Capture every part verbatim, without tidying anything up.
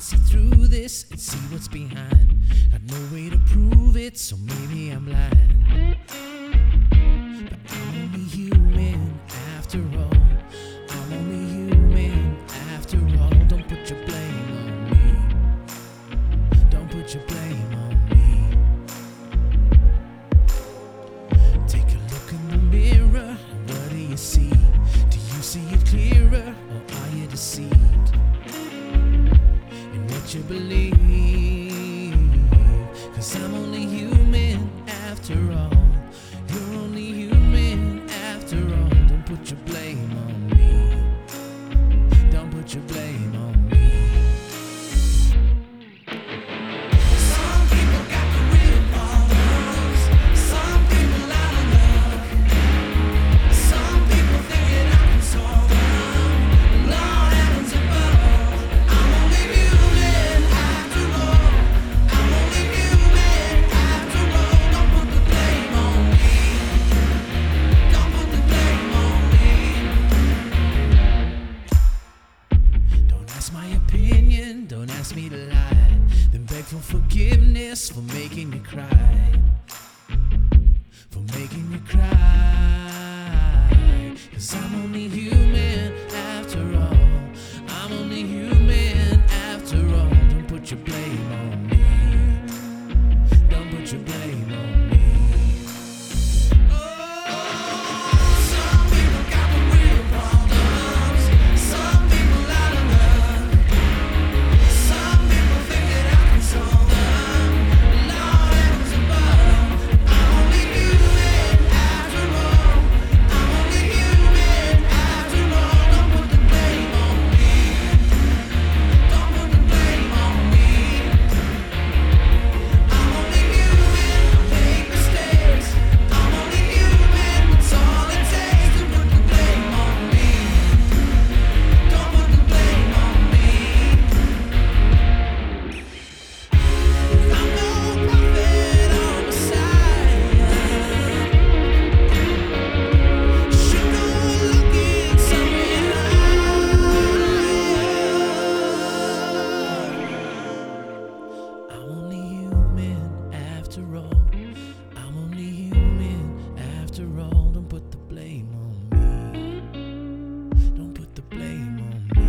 see through this and see what's behind. Got no way to prove it, so maybe I'm lying. But I'm only human after all. I'm only human after all. Don't put your blame on me. Don't put your blame on me. Take a look in the mirror, and what do you see? Do you see it clearer, or are you deceived in what you believe? 'Cause I'm only human after all. You're only human after all. Don't put your blame on me. Don't put your blame on me. Some people got the real problems. Some people out of luck. Some people thinking I can solve them. Lord heavens above. I'm only human after all. I'm only human after all. Don't put the blame on me. Don't put the blame on me. Don't ask my opinion, don't ask me to lie. Then beg for forgiveness for making you cry. For making you cry. 'Cause I'm only human after all. I'm only human after all. Don't put your blame on me. Don't put your blame on me. Some people got the real problems. Some people out of luck. Some people think that I can solve them. Lord heavens above. I'm only human after all. I'm only human after all. Don't put the blame on me. Don't put the blame on me. I'm only human, I make mistakes. I'm only human, that's all it takes. To put the blame on me. Don't put the blame on me. I'm no prophet or Messiah. Should go looking somewhere higher. I'm only human after all. I'm only human after all. Don't put the blame on me. Don't put the blame on me.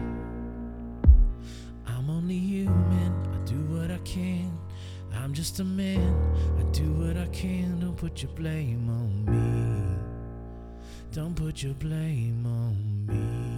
I'm only human. I do what I can. I'm just a man. I do what I can. Don't put your blame on me. Don't put your blame on me.